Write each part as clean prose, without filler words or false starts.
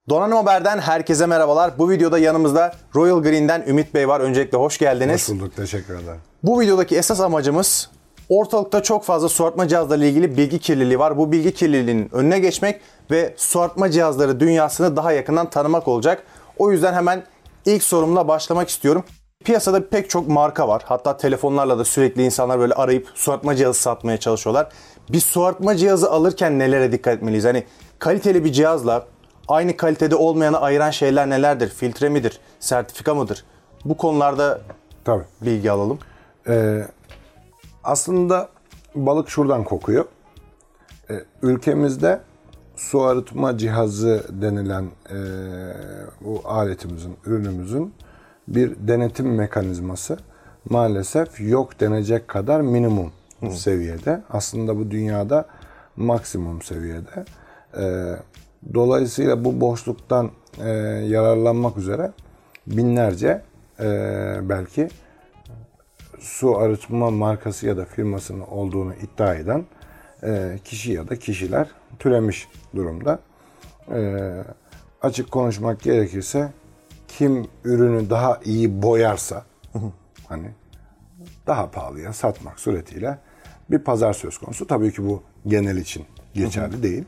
Donanım Haber'den herkese merhabalar. Bu videoda yanımızda Royal Green'den Ümit Bey var. Öncelikle hoş geldiniz. Hoş bulduk, teşekkür ederim. Bu videodaki esas amacımız ortalıkta çok fazla su arıtma cihazlarıyla ilgili bilgi kirliliği var. Bu bilgi kirliliğinin önüne geçmek ve su arıtma cihazları dünyasını daha yakından tanımak olacak. O yüzden hemen ilk sorumla başlamak istiyorum. Piyasada pek çok marka var. Hatta telefonlarla da sürekli insanlar böyle arayıp su arıtma cihazı satmaya çalışıyorlar. Bir su arıtma cihazı alırken nelere dikkat etmeliyiz? Hani kaliteli bir cihazla aynı kalitede olmayanı ayıran şeyler nelerdir? Filtre midir? Sertifika mıdır? Bu konularda Tabii. bilgi alalım. Aslında balık şuradan kokuyor. Ülkemizde su arıtma cihazı denilen bu aletimizin, ürünümüzün bir denetim mekanizması maalesef yok denecek kadar minimum seviyede. Aslında bu dünyada maksimum seviyede. Dolayısıyla bu boşluktan yararlanmak üzere binlerce belki su arıtma markası ya da firmasının olduğunu iddia eden kişi ya da kişiler türemiş durumda. Açık konuşmak gerekirse kim ürünü daha iyi boyarsa hani daha pahalıya satmak suretiyle bir pazar söz konusu. Tabii ki bu genel için geçerli değil.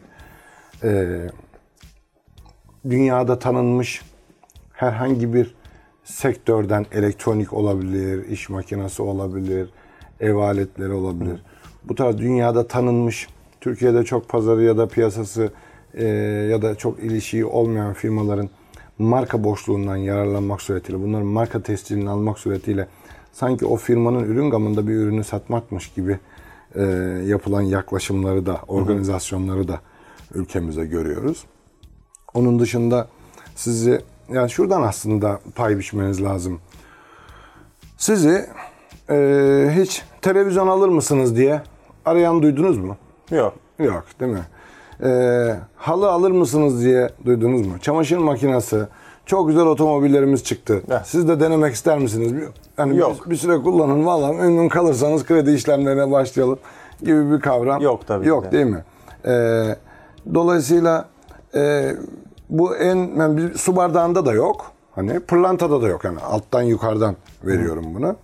Dünyada tanınmış herhangi bir sektörden elektronik olabilir, iş makinesi olabilir, ev aletleri olabilir. Bu tarz dünyada tanınmış, Türkiye'de çok pazarı ya da piyasası ya da çok ilişiği olmayan firmaların marka boşluğundan yararlanmak suretiyle, bunların marka tescilini almak suretiyle sanki o firmanın ürün gamında bir ürünü satmakmış gibi yapılan yaklaşımları da, organizasyonları da ülkemizde görüyoruz. Onun dışında sizi, yani şuradan aslında pay biçmeniz lazım. Sizi hiç televizyon alır mısınız diye arayan duydunuz mu? Yok. Yok, değil mi? Halı alır mısınız diye duydunuz mu? Çamaşır makinesi, çok güzel otomobillerimiz çıktı. Siz de denemek ister misiniz? Yani yok. Bir süre kullanın, valla memnun kalırsanız kredi işlemlerine başlayalım gibi bir kavram. Yok tabii. Yok değil mi? Dolayısıyla bu yani su bardağında da yok. Hani pırlantada da yok. Yani alttan yukarıdan veriyorum bunu.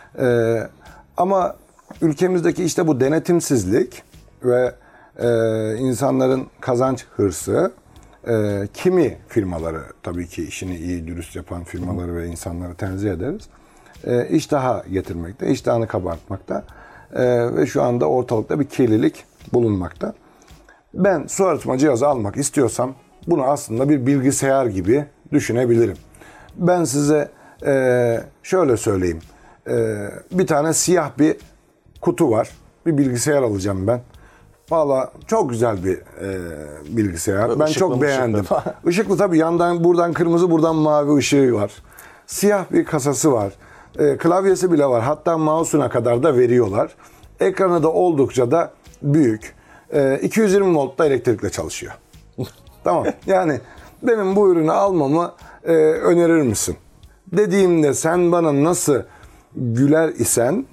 Ama ülkemizdeki işte bu denetimsizlik ve insanların kazanç hırsı, kimi firmaları, tabii ki işini iyi dürüst yapan firmaları ve insanları tenzih ederiz, iştaha getirmekte, iştahını kabartmakta ve şu anda ortalıkta bir kirlilik bulunmakta. Ben su arıtma cihazı almak istiyorsam bunu aslında bir bilgisayar gibi düşünebilirim. Ben size şöyle söyleyeyim. Bir tane siyah bir kutu var. Bir bilgisayar alacağım ben. Valla çok güzel bir bilgisayar. Ben çok beğendim. Işıklı tabii, yandan buradan kırmızı, buradan mavi ışığı var. Siyah bir kasası var. Klavyesi bile var. Hatta mouse'una kadar da veriyorlar. Ekranı da oldukça da büyük. 220 voltta elektrikle çalışıyor. Tamam. Yani benim bu ürünü almamı önerir misin? Dediğimde sen bana nasıl güler isen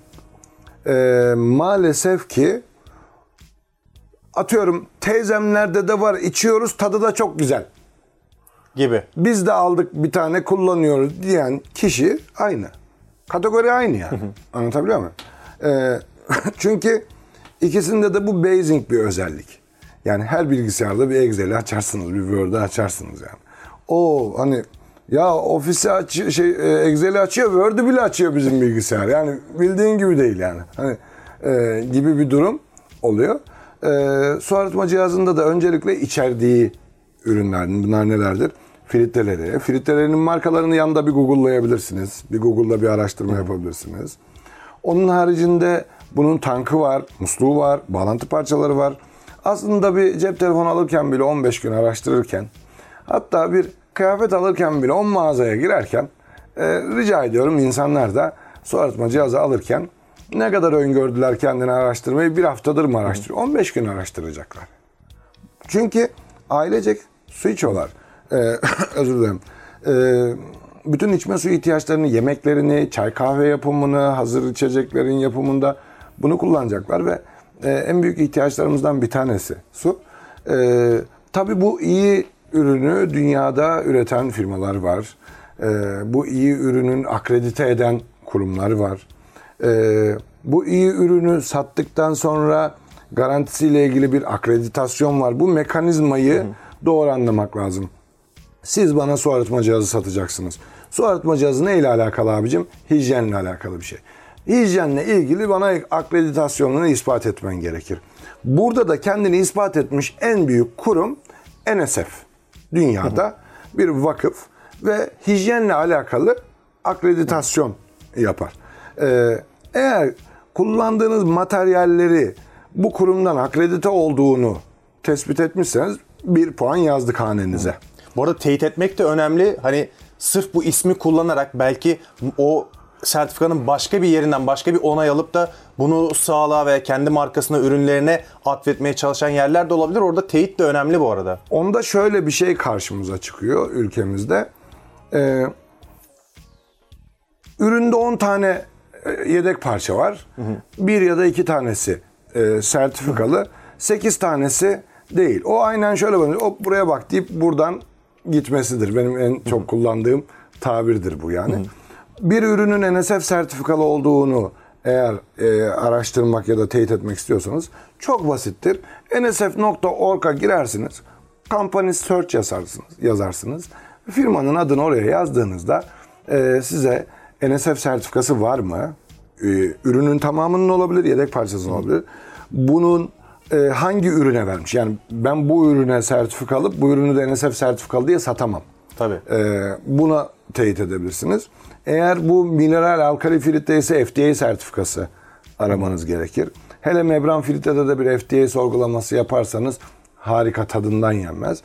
maalesef ki atıyorum teyzemlerde de var, içiyoruz, tadı da çok güzel Gibi. biz de aldık bir tane kullanıyoruz diyen kişi aynı. Kategori aynı yani. Anlatabiliyor muyum? Çünkü ikisinde de bu basic bir özellik. Yani her bilgisayarda bir Excel'i açarsınız, bir Word'ı açarsınız yani. O hani ya ofisi Excel'i açıyor, Word'ü bile açıyor bizim bilgisayar. Yani bildiğin gibi değil yani. Hani gibi bir durum oluyor. Su arıtma cihazında da öncelikle içerdiği ürünler, bunlar nelerdir? Filtreleri. Filtrelerinin markalarını yanında bir Google'layabilirsiniz. Bir Google'da bir araştırma yapabilirsiniz. Onun haricinde bunun tankı var, musluğu var, bağlantı parçaları var. Aslında bir cep telefonu alırken bile 15 gün araştırırken, hatta bir kıyafet alırken bile 10 mağazaya girerken rica ediyorum insanlar da su arıtma cihazı alırken ne kadar öngördüler kendini araştırmayı, bir haftadır mı araştırıyor? 15 gün araştıracaklar. Çünkü ailecek su içiyorlar. Özür dilerim. Bütün içme suyu ihtiyaçlarını, yemeklerini, çay kahve yapımını, hazır içeceklerin yapımında bunu kullanacaklar ve en büyük ihtiyaçlarımızdan bir tanesi su. Tabii bu iyi ürünü dünyada üreten firmalar var. Bu iyi ürünün akredite eden kurumlar var. Bu iyi ürünü sattıktan sonra garantisiyle ilgili bir akreditasyon var. Bu mekanizmayı doğru anlamak lazım. Siz bana su arıtma cihazı satacaksınız. Su arıtma cihazı neyle alakalı abicim? Hijyenle alakalı bir şey. Hijyenle ilgili bana akreditasyonunu ispat etmen gerekir. Burada da kendini ispat etmiş en büyük kurum NSF. Dünyada bir vakıf ve hijyenle alakalı akreditasyon yapar. Eğer kullandığınız materyalleri bu kurumdan akredite olduğunu tespit etmişseniz 1 puan yazdık hanenize. Bu arada teyit etmek de önemli. Hani sırf bu ismi kullanarak belki o sertifikanın başka bir yerinden başka bir onay alıp da bunu sağlığa veya kendi markasına, ürünlerine atfetmeye çalışan yerler de olabilir. Orada teyit de önemli bu arada. Onda şöyle bir şey karşımıza çıkıyor ülkemizde. Üründe 10 tane yedek parça var. Bir ya da 2 tanesi sertifikalı. 8 tanesi değil. O aynen şöyle bakıyor. O buraya bak deyip buradan gitmesidir. Benim en çok kullandığım tabirdir bu yani. Bir ürünün NSF sertifikalı olduğunu eğer araştırmak ya da teyit etmek istiyorsanız çok basittir. nsf.org'a girersiniz. Company Search yazarsınız. Firmanın adını oraya yazdığınızda size NSF sertifikası var mı? Ürünün tamamının olabilir, yedek parçasının olabilir. Bunun hangi ürüne vermiş? Yani ben bu ürüne sertifika alıp bu ürünü de NSF sertifikalı diye satamam. Tabii. Buna teyit edebilirsiniz. Eğer bu mineral alkali filtre ise FDA sertifikası aramanız gerekir. Hele membran filtrede de bir FDA sorgulaması yaparsanız harika, tadından yenmez.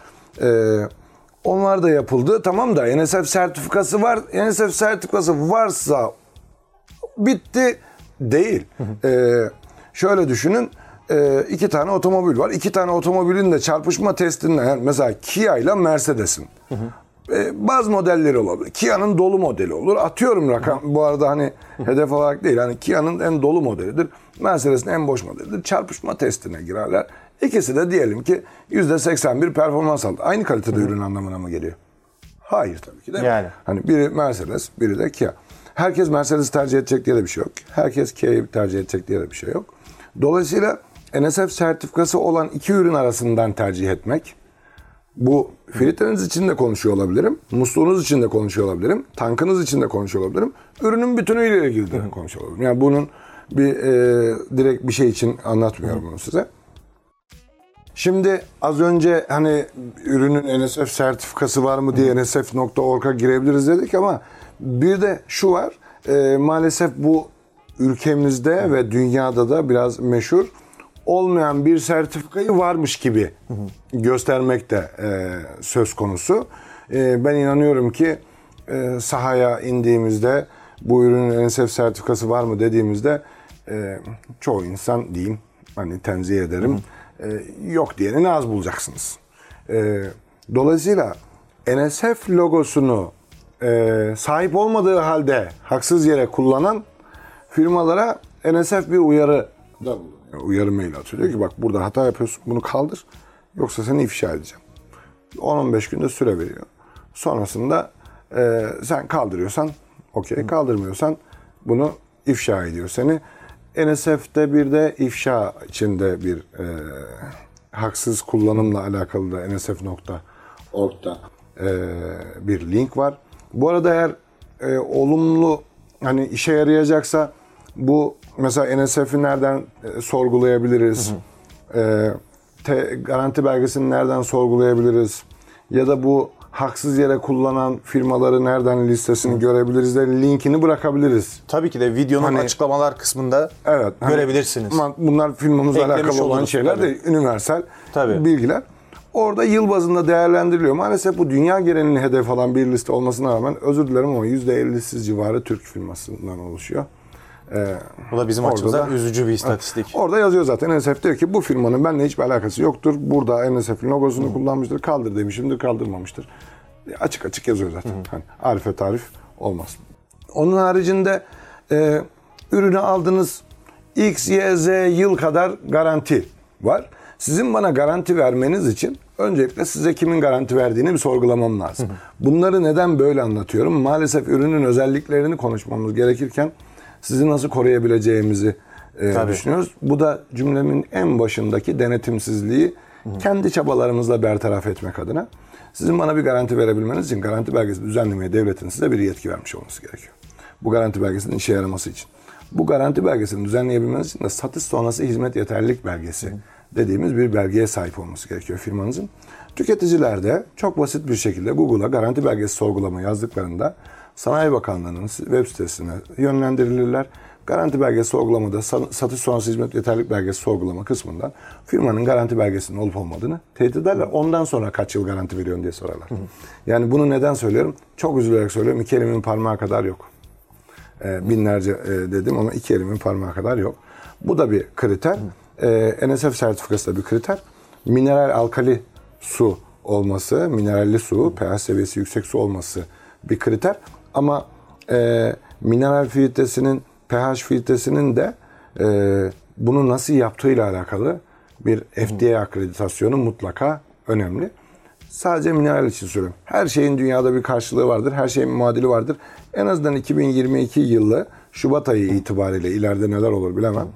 Onlar da yapıldı. Tamam da NSF sertifikası var. NSF sertifikası varsa bitti değil. Şöyle düşünün. 2 tane otomobil var. 2 tane otomobilin de çarpışma testinden, yani mesela Kia ile Mercedes'in bazı modelleri olabilir. Kia'nın dolu modeli olur. Atıyorum rakam. Bu arada hani hedef olarak değil. Hani Kia'nın en dolu modelidir. Mercedes'in en boş modelidir. Çarpışma testine girerler. İkisi de diyelim ki %81 performans aldı. Aynı kalitede ürün anlamına mı geliyor? Hayır tabii ki de. Yani. Hani biri Mercedes, biri de Kia. Herkes Mercedes tercih edecek diye de bir şey yok. Herkes Kia'yı tercih edecek diye de bir şey yok. Dolayısıyla NSF sertifikası olan 2 ürün arasından tercih etmek, bu filtreniz için de konuşuyor olabilirim, musluğunuz için de konuşuyor olabilirim, tankınız için de konuşuyor olabilirim, ürünün bütünüyle ilgili de konuşuyor olabilirim. Yani bunun bir direkt bir şey için anlatmıyorum bunu size. Şimdi az önce hani ürünün NSF sertifikası var mı diye nsf.org'a girebiliriz dedik ama bir de şu var, maalesef bu ülkemizde ve dünyada da biraz meşhur olmayan bir sertifikayı varmış gibi göstermek de söz konusu. Ben inanıyorum ki sahaya indiğimizde bu ürünün NSF sertifikası var mı dediğimizde çoğu insan diyeyim, hani tenzih ederim, yok diyeni az bulacaksınız. Dolayısıyla NSF logosunu sahip olmadığı halde haksız yere kullanan firmalara NSF bir uyarı da uyarı mail atıyor. Diyor ki bak burada hata yapıyorsun, bunu kaldır yoksa seni ifşa edeceğim. 10-15 günde süre veriyor. Sonrasında sen kaldırıyorsan okey, kaldırmıyorsan bunu ifşa ediyor seni. NSF'de bir de ifşa içinde bir haksız kullanımla alakalı da nsf.org'da bir link var. Bu arada eğer olumlu hani işe yarayacaksa bu mesela NSF'i nereden sorgulayabiliriz? Garanti belgesini nereden sorgulayabiliriz? Ya da bu haksız yere kullanan firmaları nereden listesini görebiliriz de linkini bırakabiliriz. Tabii ki de videonun açıklamalar kısmında görebilirsiniz. Bunlar firmamızla alakalı olan şeyler de universal bilgiler. Orada yıl bazında değerlendiriliyor. Maalesef bu dünya genelini hedef alan bir liste olmasına rağmen özür dilerim ama %50'si civarı Türk firmasından oluşuyor. Bu da bizim açımızdan üzücü bir istatistik. Orada yazıyor zaten. NSF diyor ki bu firmanın benimle hiçbir alakası yoktur. Burada NSF'in logosunu kullanmıştır. Kaldır demişimdir, kaldırmamıştır. Açık açık yazıyor zaten. Hani arife tarif olmaz. Onun haricinde ürünü aldınız X, Y, Z yıl kadar garanti var. Sizin bana garanti vermeniz için öncelikle size kimin garanti verdiğini bir sorgulamam lazım. Bunları neden böyle anlatıyorum? Maalesef ürünün özelliklerini konuşmamız gerekirken sizi nasıl koruyabileceğimizi düşünüyoruz. Bu da cümlemin en başındaki denetimsizliği kendi çabalarımızla bertaraf etmek adına. Sizin bana bir garanti verebilmeniz için garanti belgesi düzenlemeye devletin size bir yetki vermiş olması gerekiyor. Bu garanti belgesinin işe yaraması için. Bu garanti belgesini düzenleyebilmeniz için de satış sonrası hizmet yeterlilik belgesi dediğimiz bir belgeye sahip olması gerekiyor firmanızın. Tüketiciler de çok basit bir şekilde Google'a garanti belgesi sorgulama yazdıklarında Sanayi Bakanlığı'nın web sitesine yönlendirilirler. Garanti belgesi sorgulamada satış sonrası hizmet yeterlilik belgesi sorgulama kısmından firmanın garanti belgesinin olup olmadığını teyit ederler. Ondan sonra kaç yıl garanti veriyorsun diye sorarlar. Yani bunu neden söylüyorum? Çok üzülerek söylüyorum. 2 elimin parmağı kadar yok. Binlerce dedim ama 2 elimin parmağı kadar yok. Bu da bir kriter. NSF sertifikası da bir kriter. Mineral alkali su olması, mineralli su, pH seviyesi yüksek su olması bir kriter. Ama mineral filtresinin, pH filtresinin de bunu nasıl yaptığıyla alakalı bir FDA akreditasyonu mutlaka önemli. Sadece mineral için söylüyorum. Her şeyin dünyada bir karşılığı vardır. Her şeyin muadili vardır. En azından 2022 yılı Şubat ayı itibariyle ileride neler olur bilemem.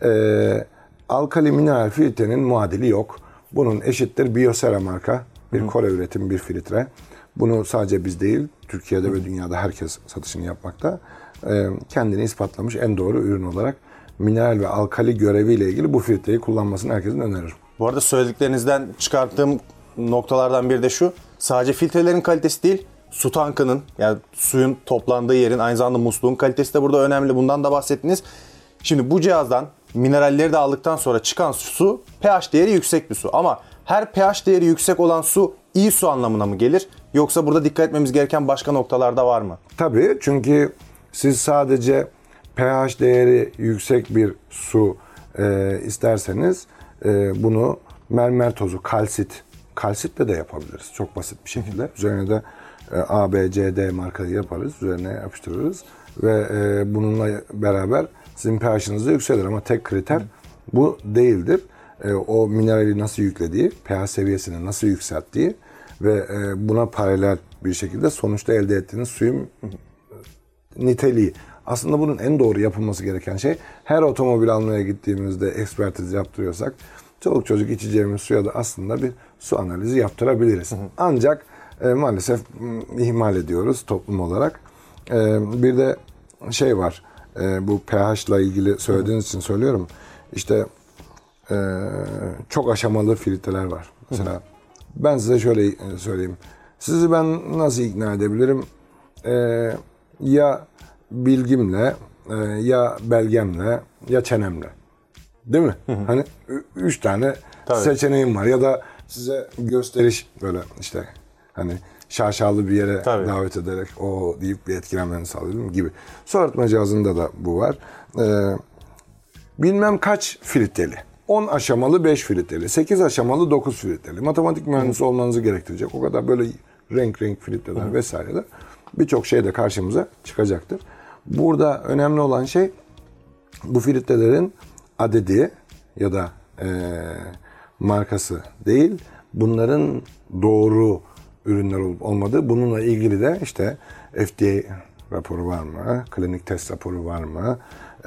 Alkali mineral filtrenin muadili yok. Bunun eşittir Biosera marka bir Kore üretim bir filtre. Bunu sadece biz değil, Türkiye'de ve dünyada herkes satışını yapmakta. Kendini ispatlamış en doğru ürün olarak mineral ve alkali göreviyle ilgili bu filtreyi kullanmasını herkesin öneririm. Bu arada söylediklerinizden çıkarttığım noktalardan biri de şu. Sadece filtrelerin kalitesi değil, su tankının yani suyun toplandığı yerin aynı zamanda musluğun kalitesi de burada önemli. Bundan da bahsettiniz. Şimdi bu cihazdan mineralleri de aldıktan sonra çıkan su pH değeri yüksek bir su. Ama her pH değeri yüksek olan su iyi su anlamına mı gelir? Yoksa burada dikkat etmemiz gereken başka noktalarda var mı? Tabii, çünkü siz sadece pH değeri yüksek bir su isterseniz bunu mermer tozu, kalsitle de yapabiliriz. Çok basit bir şekilde. Üzerine de A, B, C, D markayı yaparız. Üzerine yapıştırırız. Ve bununla beraber sizin pH'ınız da yükselir. Ama tek kriter bu değildir. O minerali nasıl yüklediği, pH seviyesini nasıl yükselttiği ve buna paralel bir şekilde sonuçta elde ettiğiniz suyun niteliği. Aslında bunun en doğru yapılması gereken şey, her otomobil almaya gittiğimizde ekspertiz yaptırıyorsak, çoluk çocuk içeceğimiz suya da aslında bir su analizi yaptırabiliriz. Ancak maalesef ihmal ediyoruz toplum olarak. Bir de şey var, bu pH ile ilgili söylediğiniz için söylüyorum. İşte çok aşamalı filtreler var. Mesela ben size şöyle söyleyeyim. Sizi ben nasıl ikna edebilirim? Ya bilgimle, ya belgemle, ya çenemle. Değil mi? Hani 3 tane seçeneğim var. Ya da size gösteriş böyle işte hani şaşalı bir yere davet ederek o deyip bir etkilenmeni sağlıyorum gibi. Su arıtma cihazında da bu var. Bilmem kaç filtreli. 10 aşamalı 5 filtreli. 8 aşamalı 9 filtreli. Matematik mühendisi olmanızı gerektirecek. O kadar böyle renk filtreler vesaireler. Birçok şey de karşımıza çıkacaktır. Burada önemli olan şey bu filtrelerin adedi ya da markası değil. Bunların doğru ürünler olup olmadığı. Bununla ilgili de işte FDA raporu var mı? Klinik test raporu var mı?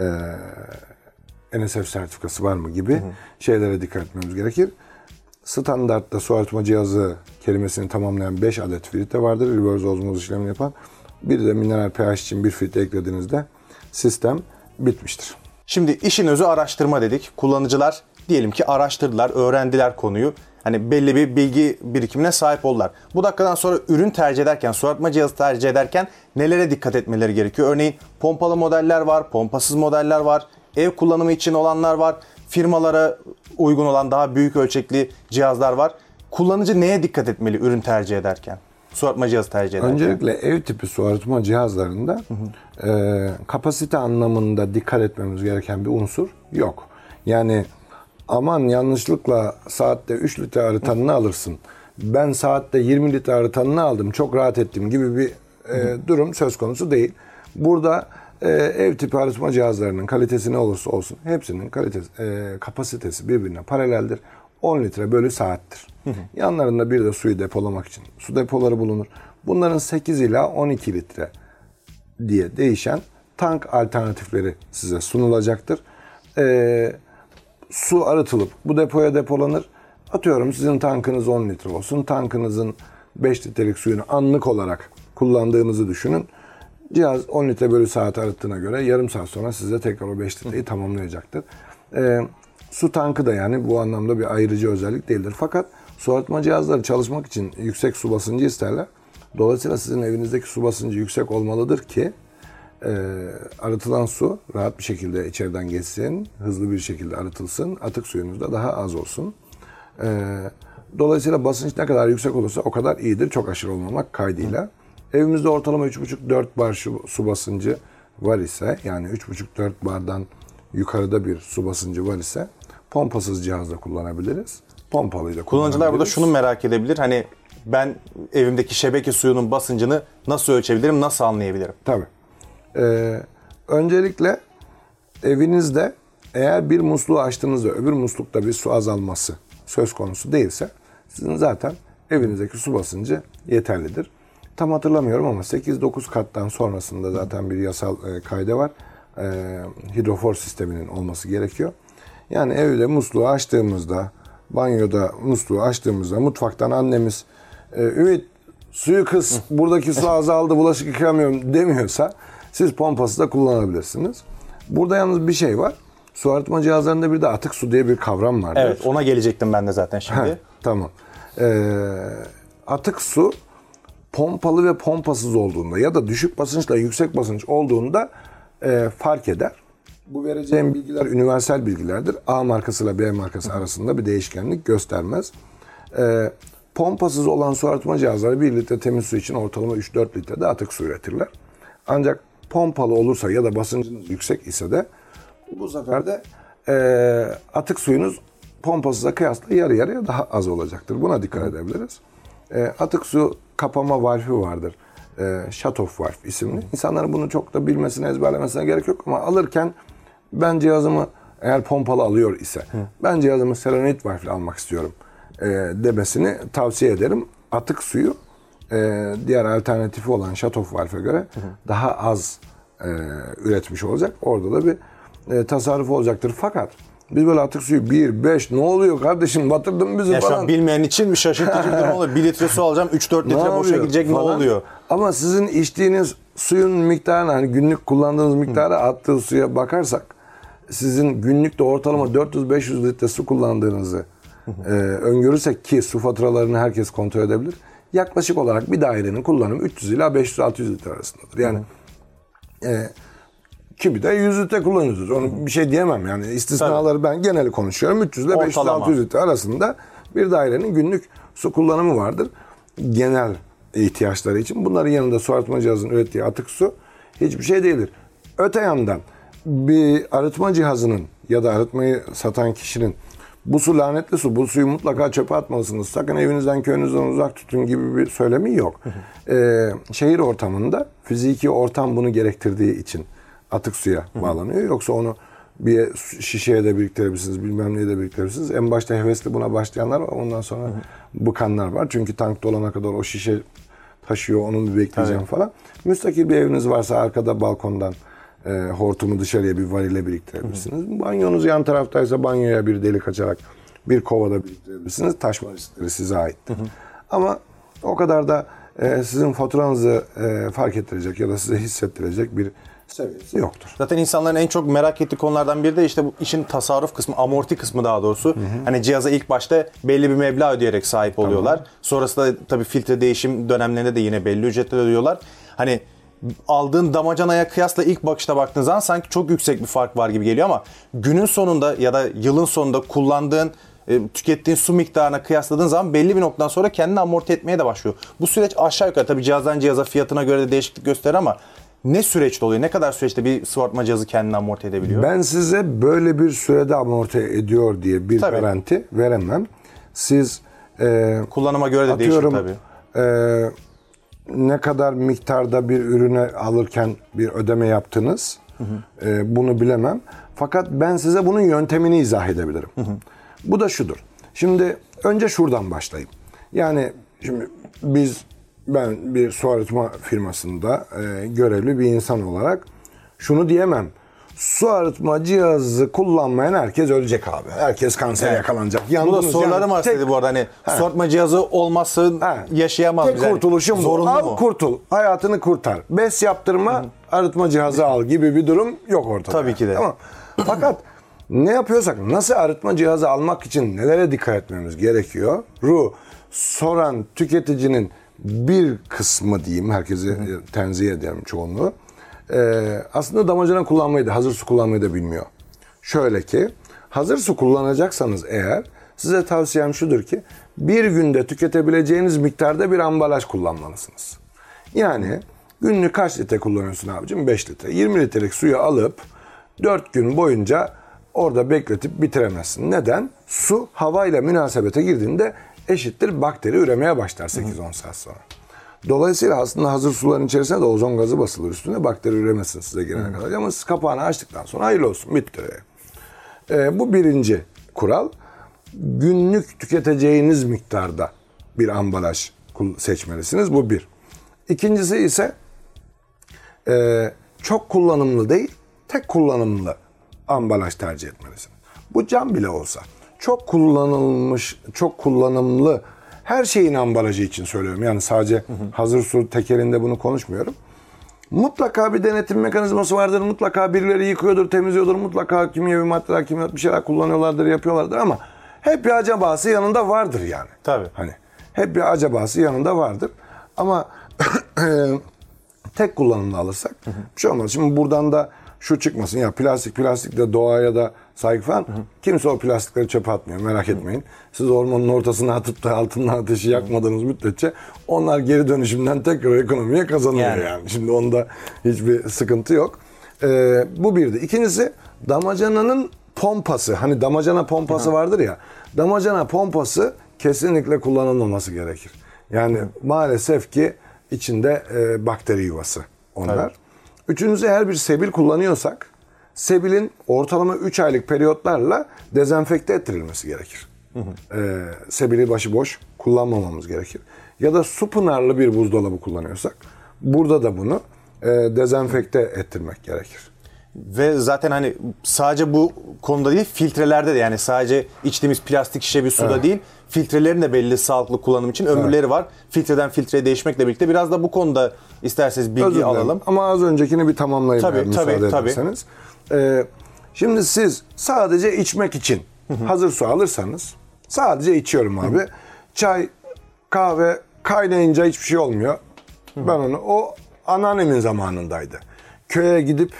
NSF sertifikası var mı gibi şeylere dikkat etmemiz gerekir. Standartta su arıtma cihazı kelimesini tamamlayan 5 adet filtre vardır. Reverse ozmoz işlemini yapan. Bir de mineral pH için bir filtre eklediğinizde sistem bitmiştir. Şimdi işin özü araştırma dedik. Kullanıcılar diyelim ki araştırdılar, öğrendiler konuyu. Hani belli bir bilgi birikimine sahip oldular. Bu dakikadan sonra ürün tercih ederken, su arıtma cihazı tercih ederken nelere dikkat etmeleri gerekiyor? Örneğin pompalı modeller var, pompasız modeller var, ev kullanımı için olanlar var, firmalara uygun olan daha büyük ölçekli cihazlar var. Kullanıcı neye dikkat etmeli ürün tercih ederken? Su arıtma cihazı tercih ederken. Öncelikle ev tipi su arıtma cihazlarında kapasite anlamında dikkat etmemiz gereken bir unsur yok. Yani aman yanlışlıkla saatte 3 litre arıtanını alırsın. Ben saatte 20 litre arıtanını aldım. Çok rahat ettim gibi bir durum söz konusu değil. Burada ev tipi arıtma cihazlarının kalitesi ne olursa olsun hepsinin kapasitesi birbirine paraleldir. 10 litre bölü saattir. Yanlarında bir de suyu depolamak için su depoları bulunur. Bunların 8 ila 12 litre diye değişen tank alternatifleri size sunulacaktır. Su arıtılıp bu depoya depolanır. Atıyorum sizin tankınız 10 litre olsun. Tankınızın 5 litrelik suyunu anlık olarak kullandığınızı düşünün. Cihaz 10 litre bölü saat arıttığına göre yarım saat sonra size tekrar o 5 litreyi tamamlayacaktır. Su tankı da yani bu anlamda bir ayrıcı özellik değildir. Fakat su arıtma cihazları çalışmak için yüksek su basıncı isterler. Dolayısıyla sizin evinizdeki su basıncı yüksek olmalıdır ki arıtılan su rahat bir şekilde içeriden geçsin, hızlı bir şekilde arıtılsın, atık suyunuz da daha az olsun. Dolayısıyla basınç ne kadar yüksek olursa o kadar iyidir, çok aşırı olmamak kaydıyla. Evimizde ortalama 3,5-4 bar su basıncı var ise, yani 3,5-4 bardan yukarıda bir su basıncı var ise pompasız cihazla kullanabiliriz. Pompalıyla Kullanıcılar burada şunu merak edebilir. Hani ben evimdeki şebeke suyunun basıncını nasıl ölçebilirim, nasıl anlayabilirim? Tabii. Öncelikle evinizde eğer bir musluğu açtığınızda öbür muslukta bir su azalması söz konusu değilse sizin zaten evinizdeki su basıncı yeterlidir. Tam hatırlamıyorum ama 8-9 kattan sonrasında zaten bir yasal kaydı var. Hidrofor sisteminin olması gerekiyor. Yani evde musluğu açtığımızda, banyoda musluğu açtığımızda mutfaktan annemiz Ümit suyu kıs, buradaki su azaldı, bulaşık yıkayamıyorum demiyorsa siz pompası da kullanabilirsiniz. Burada yalnız bir şey var. Su arıtma cihazlarında bir de atık su diye bir kavram vardır. Evet, ona gelecektim ben de zaten şimdi. Tamam. Atık su pompalı ve pompasız olduğunda ya da düşük basınçla yüksek basınç olduğunda fark eder. Bu vereceğim bilgiler universal bilgilerdir. A markasıyla B markası arasında bir değişkenlik göstermez. Pompasız olan su arıtma cihazları 1 litre temiz su için ortalama 3-4 litre de atık su üretirler. Ancak pompalı olursa ya da basıncınız yüksek ise de bu sefer de atık suyunuz pompasıza kıyasla yarı yarıya daha az olacaktır. Buna dikkat edebiliriz. Atık su kapama valfi vardır. Shut-off valve isimli. İnsanların bunu çok da bilmesine, ezberlemesine gerek yok ama alırken ben cihazımı eğer pompalı alıyor ise ben cihazımı selenoid valfle almak istiyorum demesini tavsiye ederim. Atık suyu diğer alternatifi olan shut-off valve'e göre daha az üretmiş olacak. Orada da bir tasarruf olacaktır. Fakat biz böyle atık suyu 1, 5 ne oluyor kardeşim batırdın bizi ya falan. şu an bilmeyen için bir şaşırtıcı bir durum oluyor. 1 litre su alacağım 3-4 litre boşa gidecek falan. Ne oluyor? Ama sizin içtiğiniz suyun miktarına hani günlük kullandığınız miktara attığı suya bakarsak sizin günlükte ortalama 400-500 litre su kullandığınızı öngörürsek ki su faturalarını herkes kontrol edebilir. Yaklaşık olarak bir dairenin kullanımı 300 ila 500-600 litre arasındadır. Yani kimi de 100 litre kullanıyoruz. Onu bir şey diyemem yani. İstisnaları ben geneli konuşuyorum. 300 ile 500-600 litre arasında bir dairenin günlük su kullanımı vardır. Genel ihtiyaçları için. Bunların yanında su arıtma cihazının ürettiği atık su hiçbir şey değildir. Öte yandan bir arıtma cihazının ya da arıtmayı satan kişinin bu su lanetli su, bu suyu mutlaka çöpe atmalısınız, sakın evinizden köyünüzden uzak tutun gibi bir söylemi yok. Şehir ortamında fiziki ortam bunu gerektirdiği için atık suya bağlanıyor. Yoksa onu bir şişeye de biriktirebilirsiniz, bilmem neye de biriktirebilirsiniz. En başta hevesli buna başlayanlar var, ondan sonra bıkanlar var. Çünkü tank dolana kadar o şişe taşıyor, onu bir bekleyeceğim falan. Müstakil bir eviniz varsa arkada balkondan hortumu dışarıya bir varile biriktirebilirsiniz. Banyonuz yan taraftaysa banyoya bir delik açarak bir kovada biriktirebilirsiniz. Taşma riskleri size aittir. Ama o kadar da sizin faturanızı fark ettirecek ya da size hissettirecek bir seviyesi yoktur. Zaten insanların en çok merak ettiği konulardan biri de işte bu işin tasarruf kısmı, amorti kısmı daha doğrusu. Hani cihaza ilk başta belli bir meblağ ödeyerek sahip oluyorlar. Sonrasında tabii filtre değişim dönemlerinde de yine belli ücretler ödüyorlar. Hani aldığın damacanaya kıyasla ilk bakışta baktığın zaman sanki çok yüksek bir fark var gibi geliyor ama günün sonunda ya da yılın sonunda kullandığın, tükettiğin su miktarına kıyasladığın zaman belli bir noktadan sonra kendini amorti etmeye de başlıyor. Bu süreç aşağı yukarı tabii cihazdan cihaza fiyatına göre de değişiklik gösterir ama ne süreçte oluyor? Ne kadar süreçte bir su arıtma cihazı kendini amorti edebiliyor? Ben size böyle bir sürede amorti ediyor diye bir garanti veremem. Siz kullanıma göre de değişir tabii. Ne kadar miktarda bir ürünü alırken bir ödeme yaptınız, bunu bilemem. Fakat ben size bunun yöntemini izah edebilirim. Bu da şudur. Şimdi önce şuradan başlayayım. Yani şimdi ben bir su arıtma firmasında görevli bir insan olarak şunu diyemem. Su arıtma cihazı kullanmayan herkes ölecek abi. Herkes kansere yakalanacak. Bu da sorularım aslında bu arada. Hani su arıtma cihazı olmazsa yaşayamaz. Tek kurtuluşum bu. Al kurtul. Hayatını kurtar. BES yaptırma, arıtma cihazı al gibi bir durum yok ortada. Tabii ki de. Tamam. Fakat ne yapıyorsak, nasıl arıtma cihazı almak için nelere dikkat etmemiz gerekiyor? Soran tüketicinin bir kısmı diyeyim, herkese tenzih ederim çoğunluğu. Aslında damacana kullanmayı da, hazır su kullanmayı da bilmiyor. Şöyle ki, hazır su kullanacaksanız eğer, size tavsiyem şudur ki, bir günde tüketebileceğiniz miktarda bir ambalaj kullanmalısınız. Yani günlük kaç litre kullanıyorsun abicim? 5 litre. 20 litrelik suyu alıp 4 gün boyunca orada bekletip bitiremezsin. Neden? Su havayla münasebete girdiğinde eşittir bakteri üremeye başlar 8-10 saat sonra. Dolayısıyla aslında hazır suların içerisine de ozon gazı basılır üstüne, bakteri üremesin size gelene kadar. Ama siz kapağını açtıktan sonra hayırlı olsun, bitti. Bu birinci kural. Günlük tüketeceğiniz miktarda bir ambalaj seçmelisiniz. Bu bir. İkincisi ise çok kullanımlı değil, tek kullanımlı ambalaj tercih etmelisiniz. Bu cam bile olsa. Çok kullanılmış, çok kullanımlı her şeyin ambalajı için söylüyorum. Yani sadece hazır su tekelinde bunu konuşmuyorum. Mutlaka bir denetim mekanizması vardır. Mutlaka birileri yıkıyordur, temizliyordur. Mutlaka kimyevi maddeler, bir şeyler kullanıyorlardır, yapıyorlardır ama hep bir acabası yanında vardır yani. Tabii. Hani hep bir acabası yanında vardır. Ama tek kullanımlı alırsak bir şey olmaz. Şimdi buradan da şu çıkmasın ya, plastik de doğaya da saygı falan. Kimse o plastikleri çöpe atmıyor, merak etmeyin. Siz ormanın ortasına atıp da altından ateşi yakmadığınız müddetçe onlar geri dönüşümden tekrar ekonomiye kazanıyor yani. Şimdi onda hiçbir sıkıntı yok. Bu birdi. İkincisi, damacananın pompası. Hani damacana pompası vardır ya. Damacana pompası kesinlikle kullanılmaması gerekir. Yani maalesef ki içinde bakteri yuvası onlar. Evet. Üçüncüsü, eğer bir sebil kullanıyorsak sebilin ortalama 3 aylık periyotlarla dezenfekte ettirilmesi gerekir. Sebili başıboş kullanmamamız gerekir. Ya da su pınarlı bir buzdolabı kullanıyorsak burada da bunu dezenfekte ettirmek gerekir. Ve zaten hani sadece bu konuda değil, filtrelerde de, yani sadece içtiğimiz plastik şişe bir suda değil, filtrelerin de belli sağlıklı kullanım için ömürleri var. Filtreden filtreye değişmekle birlikte biraz da bu konuda isterseniz bilgi alalım. Ama az öncekini bir tamamlayayım müsaade ederseniz. Şimdi siz sadece içmek için hazır su alırsanız, sadece içiyorum abi. Çay, kahve kaynayınca hiçbir şey olmuyor. Ben o anneannemin zamanındaydı. Köye gidip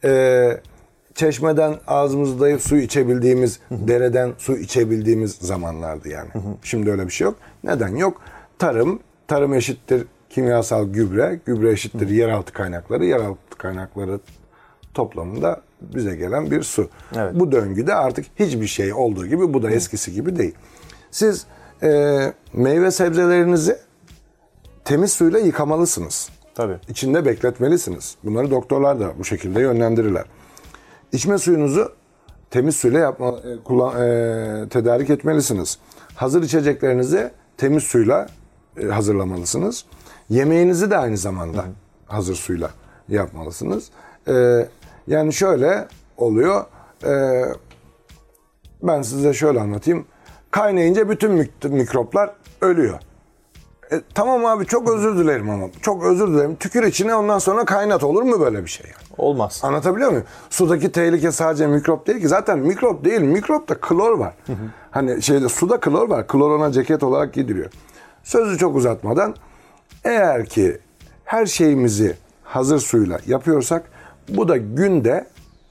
çeşmeden ağzımızı dayayıp su içebildiğimiz, dereden su içebildiğimiz zamanlardı yani. Şimdi öyle bir şey yok. Neden yok? Tarım eşittir kimyasal gübre, gübre eşittir yeraltı kaynakları, yeraltı kaynakları toplamında bize gelen bir su. Evet. Bu döngüde artık hiçbir şey olduğu gibi bu da eskisi gibi değil. Siz meyve sebzelerinizi temiz suyla yıkamalısınız. Tabii. İçinde bekletmelisiniz. Bunları doktorlar da bu şekilde yönlendirirler. İçme suyunuzu temiz suyla tedarik etmelisiniz. Hazır içeceklerinizi temiz suyla hazırlamalısınız. Yemeğinizi de aynı zamanda hazır suyla yapmalısınız. Yani şöyle oluyor. Ben size şöyle anlatayım. Kaynayınca bütün mikroplar ölüyor. Tamam abi, çok özür dilerim ama. Çok özür dilerim. Tükür içine, ondan sonra kaynat. Olur mu böyle bir şey? Olmaz. Anlatabiliyor muyum? Sudaki tehlike sadece mikrop değil ki. Zaten mikrop değil. Mikropta klor var. Hani suda klor var. Klor ona ceket olarak giydiriyor. Sözü çok uzatmadan, eğer ki her şeyimizi hazır suyla yapıyorsak, bu da günde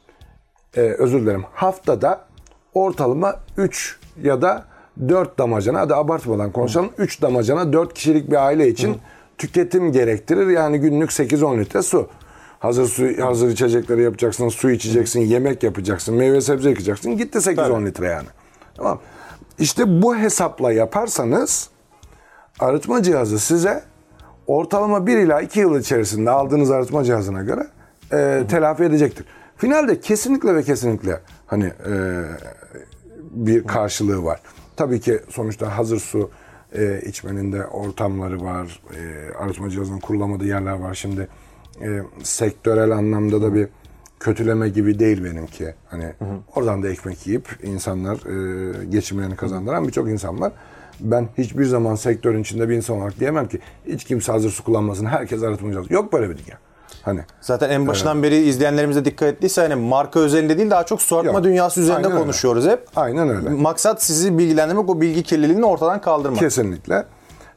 haftada ortalama 3 ya da 4 damacana, hadi abartmadan konuşalım, 3 damacana 4 kişilik bir aile için tüketim gerektirir. Yani günlük 8-10 litre su. Hazır içecekleri yapacaksın, su içeceksin, yemek yapacaksın, meyve sebze yıkacaksın. Gitti 8-10 litre yani. Tamam. İşte bu hesapla yaparsanız arıtma cihazı size ortalama 1 ila 2 yıl içerisinde aldığınız arıtma cihazına göre telafi edecektir. Finalde kesinlikle ve kesinlikle hani bir karşılığı var. tabii ki sonuçta hazır su içmenin de ortamları var. Arıtma cihazının kurulamadığı yerler var. Şimdi sektörel anlamda da bir kötüleme gibi değil benimki. Hani oradan da ekmek yiyip insanlar geçimlerini kazandıran birçok insan var. Ben hiçbir zaman sektörün içinde bir insan olarak diyemem ki hiç kimse hazır su kullanmasın. Herkes arıtma cihazı. Yok böyle bir dünya. Hani zaten en başından beri izleyenlerimiz de dikkat ettiyse hani marka özelinde değil daha çok su arıtma dünyası üzerinde Aynen konuşuyoruz öyle. hep. Aynen öyle. Maksat sizi bilgilendirmek, o bilgi kirliliğini ortadan kaldırmak. Kesinlikle.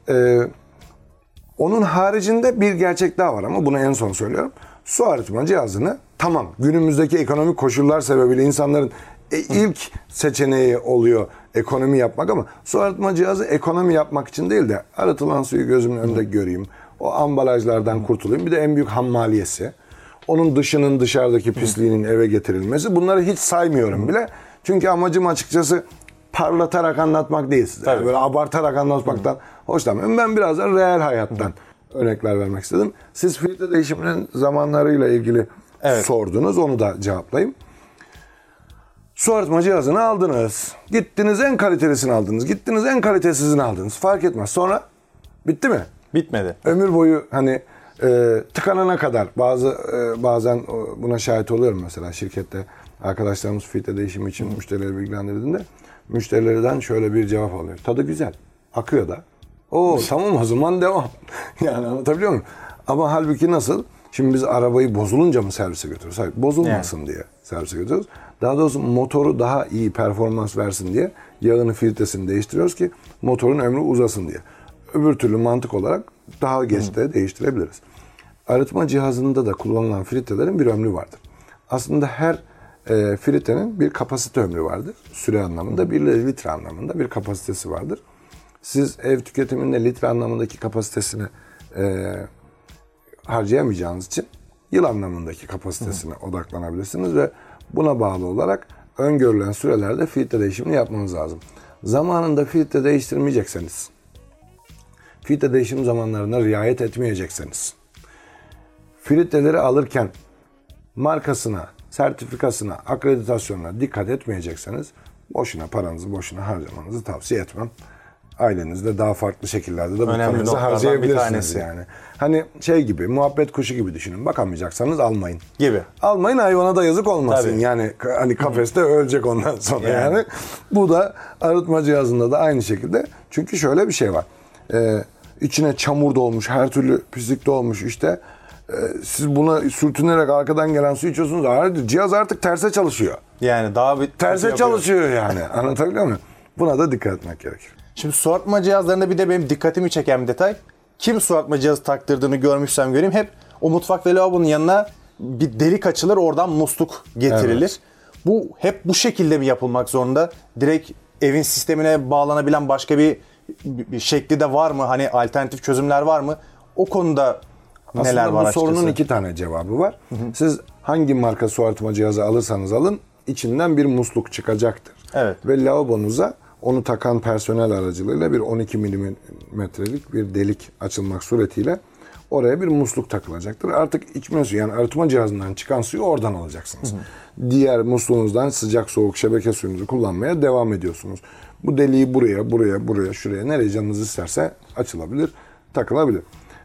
Onun haricinde bir gerçek daha var ama bunu en son söylüyorum. Su arıtma cihazını tamam günümüzdeki ekonomik koşullar sebebiyle insanların ilk seçeneği oluyor ekonomi yapmak ama su arıtma cihazı ekonomi yapmak için değil de arıtılan suyu gözümün önünde göreyim. O ambalajlardan kurtulayım. Bir de en büyük ham maliyesi. Onun dışının dışarıdaki pisliğinin eve getirilmesi. Bunları hiç saymıyorum bile. Çünkü amacım açıkçası parlatarak anlatmak değil size. Yani böyle abartarak anlatmaktan hoşlanmıyorum. Ben biraz da reel hayattan örnekler vermek istedim. Siz filtre değişiminin zamanlarıyla ilgili sordunuz. Onu da cevaplayayım. Su arıtma cihazını aldınız. Gittiniz en kalitelisini aldınız. Gittiniz en kalitesizini aldınız. Fark etmez. Sonra bitti mi? Bitmedi. Ömür boyu hani tıkanana kadar bazen buna şahit oluyorum mesela şirkette arkadaşlarımız filtre değişimi için müşterileri bilgilendirdiğinde müşterilerden şöyle bir cevap alıyor. Tadı güzel. Akıyor da. Tamam o zaman devam. Yani anlatabiliyor muyum? Ama halbuki nasıl? Şimdi biz arabayı bozulunca mı servise götürüyoruz? Hayır, bozulmasın diye servise götürüyoruz. Daha doğrusu motoru daha iyi performans versin diye yağını, filtresini değiştiriyoruz ki motorun ömrü uzasın diye. Öbür türlü mantık olarak daha geç de değiştirebiliriz. Arıtma cihazında da kullanılan filtrelerin bir ömrü vardır. Aslında her filtrenin bir kapasite ömrü vardır. Süre anlamında, bir de litre anlamında bir kapasitesi vardır. Siz ev tüketiminde litre anlamındaki kapasitesini harcayamayacağınız için yıl anlamındaki kapasitesine odaklanabilirsiniz ve buna bağlı olarak öngörülen sürelerde filtre değişimini yapmanız lazım. Zamanında filtre değiştirmeyecekseniz, filtre değişim zamanlarına riayet etmeyecekseniz, filtreleri alırken markasına, sertifikasına, akreditasyonuna dikkat etmeyecekseniz boşuna paranızı boşuna harcamanızı tavsiye etmem. Ailenizde daha farklı şekillerde de bu paranızı harcayabilirsiniz yani. Hani şey gibi, muhabbet kuşu gibi düşünün. Bakamayacaksanız almayın. Gibi. Almayın, hayvana da yazık olmasın. Tabii. Yani hani kafeste ölecek ondan sonra yani. Bu da arıtma cihazında da aynı şekilde. Çünkü şöyle bir şey var. İçine çamur dolmuş, her türlü pislik dolmuş işte. Siz buna sürtünerek arkadan gelen su içiyorsunuz. Cihaz artık terse çalışıyor. Yani daha bir terse çalışıyor yani. Anlatabiliyor muyum? Buna da dikkat etmek gerekir. Şimdi su arıtma cihazlarında bir de benim dikkatimi çeken bir detay. Kim su arıtma cihazı taktırdığını görmüşsem göreyim hep o mutfak ve lavabonun yanına bir delik açılır, oradan musluk getirilir. Evet. Bu hep bu şekilde mi yapılmak zorunda? Direkt evin sistemine bağlanabilen başka bir şekli de var mı? Hani alternatif çözümler var mı? O konuda neler var açıkçası? Aslında bu sorunun iki tane cevabı var. Siz hangi marka su arıtma cihazı alırsanız alın içinden bir musluk çıkacaktır. Evet. Ve lavabonuza onu takan personel aracılığıyla bir 12 milimetrelik bir delik açılmak suretiyle oraya bir musluk takılacaktır. Artık içme suyu yani arıtma cihazından çıkan suyu oradan alacaksınız. Diğer musluğunuzdan sıcak soğuk şebeke suyunuzu kullanmaya devam ediyorsunuz. Bu deliği buraya, şuraya nereye canınız isterse açılabilir, takılabilir.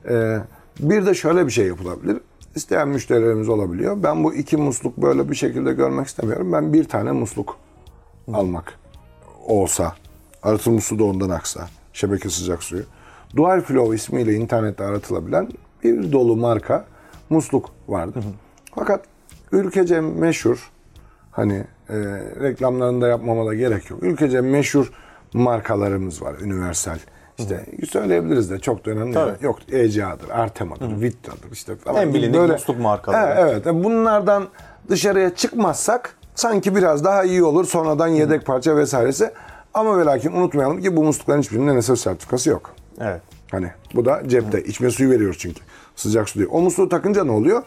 Bir de şöyle bir şey yapılabilir. İsteyen müşterilerimiz olabiliyor. Ben bu iki musluk böyle bir şekilde görmek istemiyorum. Ben bir tane musluk almak olsa, arıtılmış su da ondan aksa, şebeke sıcak suyu. Dual Flow ismiyle internette aratılabilen bir dolu marka musluk vardır. Fakat ülkece meşhur, hani reklamlarında yapmama da gerek yok. Ülkece meşhur markalarımız var, universal. İşte söyleyebiliriz de çok da önemli değil. Yok ECA'dır, Artema'dır, Vitta'dır işte falan. En bilindik böyle musluk markaları. Evet, bunlardan dışarıya çıkmazsak sanki biraz daha iyi olur. Sonradan yedek parça vesairesi. Ama ve lakin unutmayalım ki bu muslukların hiçbirinin NSF sertifikası yok. Evet. Hani bu da cepte. İçme suyu veriyoruz çünkü. Sıcak su değil. O musluğu takınca ne oluyor?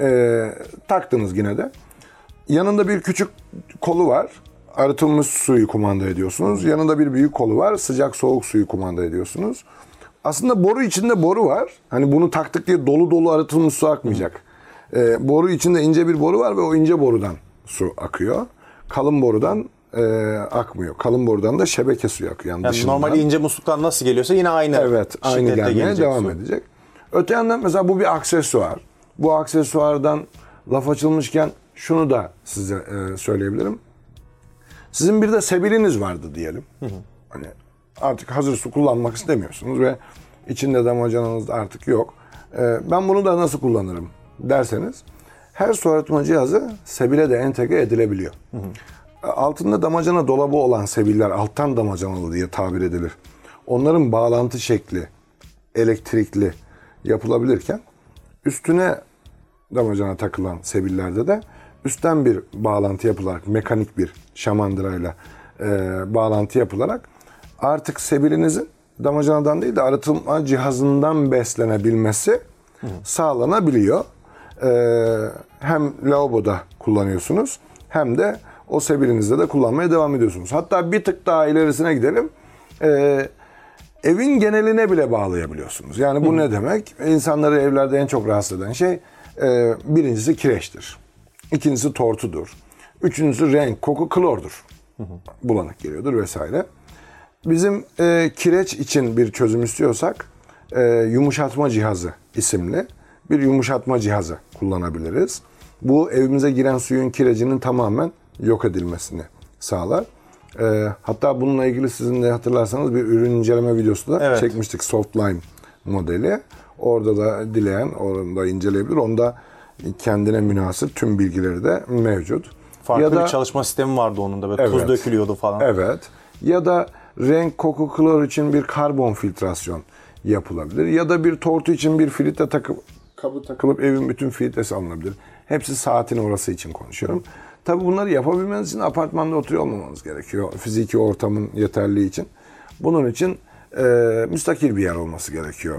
Taktınız yine de. Yanında bir küçük kolu var. Arıtılmış suyu kumanda ediyorsunuz. Yanında bir büyük kolu var. Sıcak soğuk suyu kumanda ediyorsunuz. Aslında boru içinde boru var. Hani bunu taktık diye dolu dolu arıtılmış su akmayacak. Boru içinde ince bir boru var ve o ince borudan su akıyor. Kalın borudan akmıyor. Kalın borudan da şebeke suyu akıyor. Yani normal ince musluktan nasıl geliyorsa yine aynı aynı gelmeye devam su. edecek. Öte yandan mesela bu bir aksesuar. Bu aksesuardan laf açılmışken şunu da size söyleyebilirim. Sizin bir de sebiliniz vardı diyelim. Hani artık hazır su kullanmak istemiyorsunuz ve içinde damacananız da artık yok. Ben bunu da nasıl kullanırım derseniz, her su arıtma cihazı sebile de entegre edilebiliyor. Altında damacana dolabı olan sebiller alttan damacanalı diye tabir edilir. Onların bağlantı şekli elektrikli yapılabilirken üstüne damacana takılan sebillerde de üstten bir bağlantı yapılarak, mekanik bir şamandırayla bağlantı yapılarak artık sebilinizin damacanadan değil de arıtma cihazından beslenebilmesi sağlanabiliyor. Hem lavaboda kullanıyorsunuz hem de o sebilinizde de kullanmaya devam ediyorsunuz. Hatta bir tık daha ilerisine gidelim. Evin geneline bile bağlayabiliyorsunuz. Yani bu ne demek? İnsanları evlerde en çok rahatsız eden şey birincisi kireçtir. İkincisi tortudur. Üçüncüsü renk, koku, klordur. Bulanık geliyordur vesaire. Bizim kireç için bir çözüm istiyorsak yumuşatma cihazı isimli bir yumuşatma cihazı kullanabiliriz. Bu evimize giren suyun kirecinin tamamen yok edilmesini sağlar. Hatta bununla ilgili sizin de hatırlarsanız bir ürün inceleme videosu da çekmiştik. Softlime modeli. Orada da dileyen orada inceleyebilir. Onda kendine münhasır tüm bilgileri de mevcut. Farklı bir çalışma sistemi vardı onun da. Böyle tuz dökülüyordu falan. Evet. Ya da renk, koku, klor için bir karbon filtrasyon yapılabilir. Ya da bir tortu için bir filtre kabı takılıp evin bütün filtresi alınabilir. Hepsi saatin orası için konuşuyorum. Tabii bunları yapabilmeniz için apartmanda oturuyor olmamanız gerekiyor. Fiziki ortamın yeterliği için. Bunun için müstakil bir yer olması gerekiyor.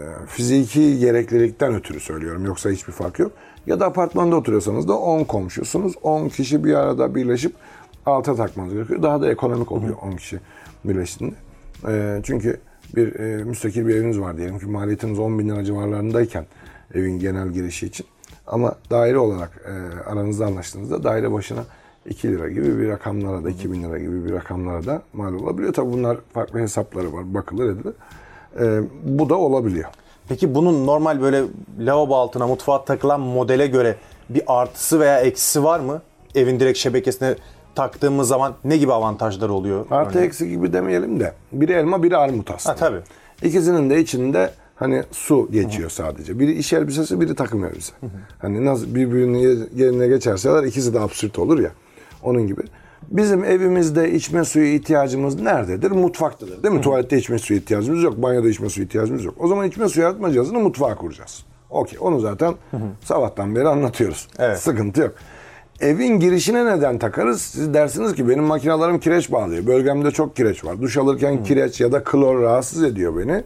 Fiziki gereklilikten ötürü söylüyorum. Yoksa hiçbir fark yok. Ya da apartmanda oturuyorsanız da 10 komşusunuz. 10 kişi bir arada birleşip alta takmanız gerekiyor. Daha da ekonomik oluyor 10 kişi birleştiğinde. Çünkü bir müstakil bir eviniz var diyelim ki maliyetiniz 10 bin lira civarlarındayken evin genel girişi için. Ama daire olarak aranızda anlaştığınızda daire başına 2 lira gibi bir rakamlara da 2 bin lira gibi bir rakamlara da mal olabiliyor. Tabii bunlar farklı hesapları var. Bakılır edilir. Bu da olabiliyor. Peki bunun normal böyle lavabo altına mutfağa takılan modele göre bir artısı veya eksisi var mı? Evin direkt şebekesine taktığımız zaman ne gibi avantajları oluyor? Artı eksi gibi demeyelim de biri elma biri armut aslında. Tabii. İkisinin de içinde hani su geçiyor sadece. Biri iş elbisesi, biri takım elbise. Hani nasıl birbirinin yerine geçerseler ikisi de absürt olur ya. Onun gibi. Bizim evimizde içme suyu ihtiyacımız nerededir? Mutfaktadır değil mi? Tuvalette içme suyu ihtiyacımız yok. Banyoda içme suyu ihtiyacımız yok. O zaman içme suyu arıtma cihazını mutfağa kuracağız. Okey. Onu zaten sabahtan beri anlatıyoruz. Evet. Sıkıntı yok. Evin girişine neden takarız? Siz dersiniz ki benim makinelerim kireç bağlıyor. Bölgemde çok kireç var. Duş alırken kireç ya da klor rahatsız ediyor beni.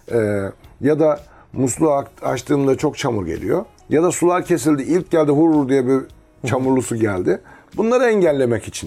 Ya da musluğu açtığımda çok çamur geliyor. Ya da sular kesildi. İlk geldi hurur diye bir çamurlu su geldi. Bunları engellemek için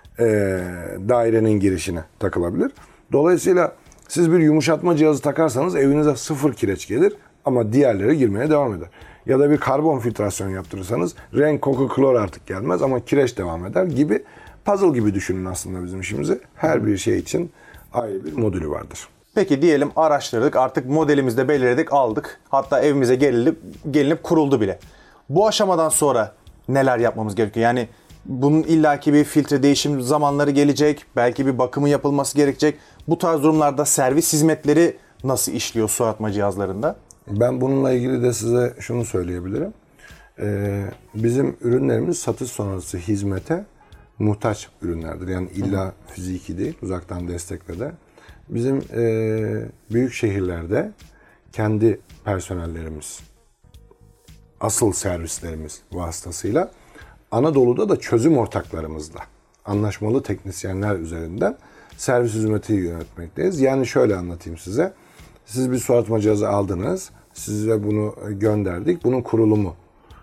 dairenin girişine takılabilir. Dolayısıyla siz bir yumuşatma cihazı takarsanız evinize sıfır kireç gelir ama diğerleri girmeye devam eder. Ya da bir karbon filtrasyon yaptırırsanız renk, koku, klor artık gelmez ama kireç devam eder gibi puzzle gibi düşünün aslında bizim işimizi. Her bir şey için ayrı bir modülü vardır. Peki diyelim araştırdık, artık modelimizi de belirledik, aldık. Hatta evimize gelinip kuruldu bile. Bu aşamadan sonra neler yapmamız gerekiyor? Yani bunun illaki bir filtre değişim zamanları gelecek, belki bir bakımı yapılması gerekecek. Bu tarz durumlarda servis hizmetleri nasıl işliyor su arıtma cihazlarında? Ben bununla ilgili de size şunu söyleyebilirim. Bizim ürünlerimiz satış sonrası hizmete muhtaç ürünlerdir. Yani illa fiziki değil, uzaktan destekle de. Bizim büyük şehirlerde kendi personellerimiz, asıl servislerimiz vasıtasıyla, Anadolu'da da çözüm ortaklarımızla, anlaşmalı teknisyenler üzerinden servis hizmeti yönetmekteyiz. Yani şöyle anlatayım size. Siz bir su arıtma cihazı aldınız, size bunu gönderdik. Bunun kurulumu,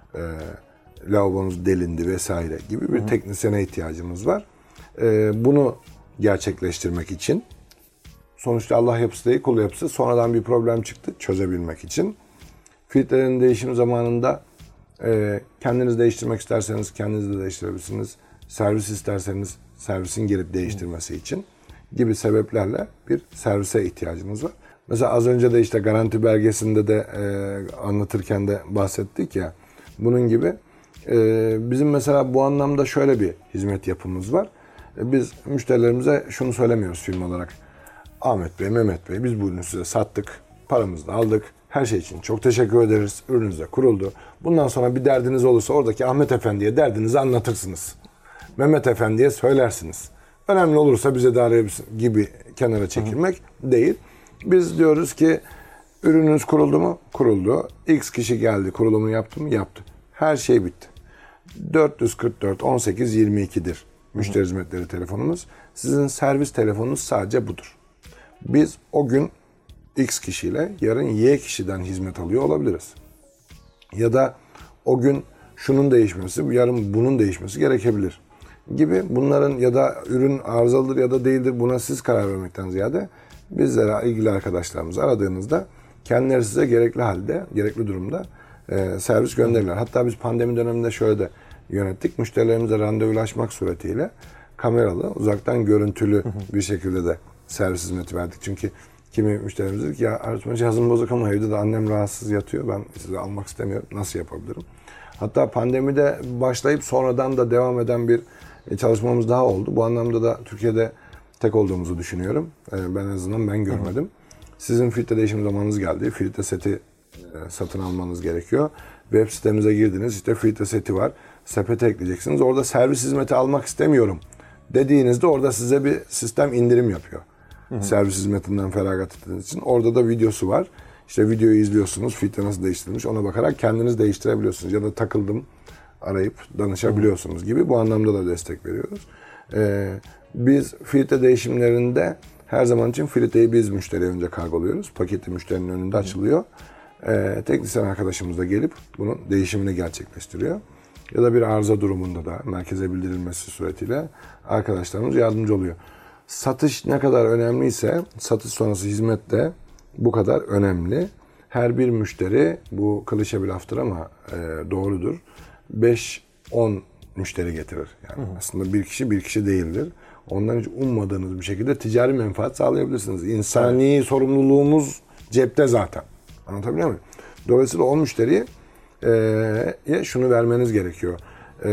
lavabonuz delindi vesaire gibi bir teknisyene ihtiyacımız var. Bunu gerçekleştirmek için, sonuçta Allah yapısı değil kul yapısı, sonradan bir problem çıktı çözebilmek için. Filtrelerin değişim zamanında kendiniz değiştirmek isterseniz kendiniz de değiştirebilirsiniz. Servis isterseniz servisin gelip değiştirmesi için gibi sebeplerle bir servise ihtiyacımız var. Mesela az önce de işte garanti belgesinde de anlatırken de bahsettik ya, bunun gibi bizim mesela bu anlamda şöyle bir hizmet yapımız var. Biz müşterilerimize şunu söylemiyoruz firma olarak. Ahmet Bey, Mehmet Bey, biz bu ürünü size sattık, paramızı da aldık. Her şey için çok teşekkür ederiz. Ürününüz de kuruldu. Bundan sonra bir derdiniz olursa oradaki Ahmet Efendi'ye derdinizi anlatırsınız. Mehmet Efendi'ye söylersiniz. Önemli olursa bize de arayabilirsiniz gibi kenara çekilmek değil. Biz diyoruz ki ürününüz kuruldu mu? Kuruldu. X kişi geldi, kurulumunu yaptı mı? Yaptı. Her şey bitti. 444 18 22'dir müşteri hizmetleri telefonumuz. Sizin servis telefonunuz sadece budur. Biz o gün X kişiyle yarın Y kişiden hizmet alıyor olabiliriz. Ya da o gün şunun değişmesi, yarın bunun değişmesi gerekebilir gibi, bunların ya da ürün arızalıdır ya da değildir, buna siz karar vermekten ziyade bizlere, ilgili arkadaşlarımızı aradığınızda kendileri size gerekli halde, gerekli durumda servis gönderirler. Hatta biz pandemi döneminde şöyle de yönettik. Müşterilerimize randevulaşmak suretiyle kameralı, uzaktan görüntülü bir şekilde de servis hizmeti verdik. Çünkü kimi müşterimiz dedi ki ya arıtma cihazım bozuk ama evde de annem rahatsız yatıyor, ben size almak istemiyorum, nasıl yapabilirim? Hatta pandemide başlayıp sonradan da devam eden bir çalışmamız daha oldu. Bu anlamda da Türkiye'de tek olduğumuzu düşünüyorum. Ben en azından ben görmedim. Sizin filtre değişim zamanınız geldi. Filtre seti satın almanız gerekiyor. Web sitemize girdiniz. İşte filtre seti var. Sepete ekleyeceksiniz. Orada servis hizmeti almak istemiyorum dediğinizde orada size bir sistem indirim yapıyor. Servis hizmetinden feragat ettiğiniz için. Orada da videosu var. İşte videoyu izliyorsunuz. Filtre nasıl değiştirilmiş ona bakarak kendiniz değiştirebiliyorsunuz. Ya da takıldım arayıp danışabiliyorsunuz gibi. Bu anlamda da destek veriyoruz. Biz filtre değişimlerinde her zaman için filtreyi biz müşteriye önce kargoluyoruz. Paketi müşterinin önünde açılıyor. Teknisyen arkadaşımız da gelip bunun değişimini gerçekleştiriyor. Ya da bir arıza durumunda da merkeze bildirilmesi suretiyle arkadaşlarımız yardımcı oluyor. Satış ne kadar önemliyse satış sonrası hizmet de bu kadar önemli. Her bir müşteri, bu klişe bir laftır ama doğrudur, 5-10 müşteri getirir. Yani aslında bir kişi değildir. Ondan hiç ummadığınız bir şekilde ticari menfaat sağlayabilirsiniz. İnsani sorumluluğumuz cepte zaten. Anlatabiliyor muyum? Dolayısıyla o müşteriye şunu vermeniz gerekiyor.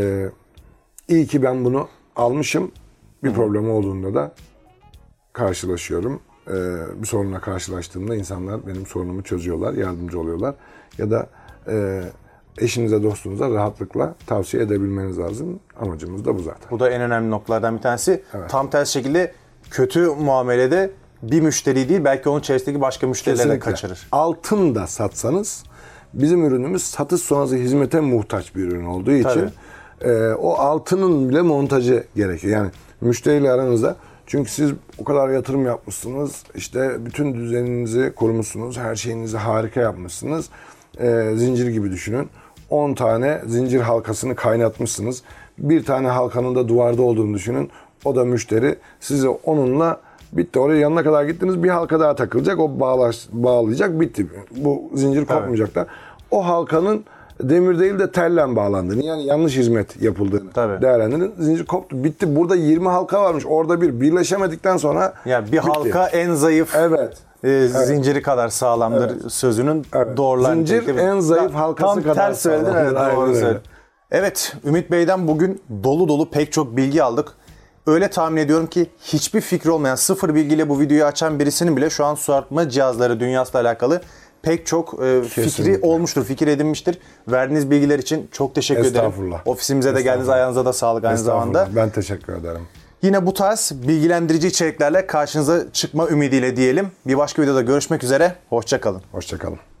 İyi ki ben bunu almışım. Bir problem olduğunda da karşılaşıyorum. Bir sorunla karşılaştığımda insanlar benim sorunumu çözüyorlar, yardımcı oluyorlar. Ya da eşinize, dostunuza rahatlıkla tavsiye edebilmeniz lazım. Amacımız da bu zaten. Bu da en önemli noktalardan bir tanesi. Evet. Tam tersi şekilde kötü muamelede bir müşteri değil, belki onun içerisindeki başka müşterileri de kaçırır. Altın da satsanız bizim ürünümüz satış sonrası hizmete muhtaç bir ürün olduğu için o altının bile montajı gerekiyor. Yani müşteriyle aranızda, çünkü siz o kadar yatırım yapmışsınız, işte bütün düzeninizi kurmuşsunuz, her şeyinizi harika yapmışsınız. Zincir gibi düşünün. 10 tane zincir halkasını kaynatmışsınız. Bir tane halkanın da duvarda olduğunu düşünün. O da müşteri. Size onunla bitti. Oraya yanına kadar gittiniz. Bir halka daha takılacak. O bağlayacak. Bitti. Bu zincir kopmayacak da. O halkanın demir değil de telle bağlandığını, yani yanlış hizmet yapıldığını değerlendirin. Zincir koptu. Bitti. Burada 20 halka varmış. Orada birleşemedikten sonra yani bir bitti. halka en zayıf zinciri kadar sağlamdır sözünün doğrular. Zincir en zayıf halkası kadar ters söyledin. Doğru söyledin. Evet, Ümit Bey'den bugün dolu dolu pek çok bilgi aldık. Öyle tahmin ediyorum ki hiçbir fikri olmayan, sıfır bilgiyle bu videoyu açan birisinin bile şu an su arıtma cihazları dünyasıyla alakalı pek çok fikri olmuştur, fikir edinmiştir. Verdiğiniz bilgiler için çok teşekkür ederim. Ofisimize de geldiniz, ayağınıza da sağlık aynı zamanda. Ben teşekkür ederim. Yine bu tarz bilgilendirici içeriklerle karşınıza çıkma ümidiyle diyelim. Bir başka videoda görüşmek üzere, hoşça kalın. Hoşça kalın.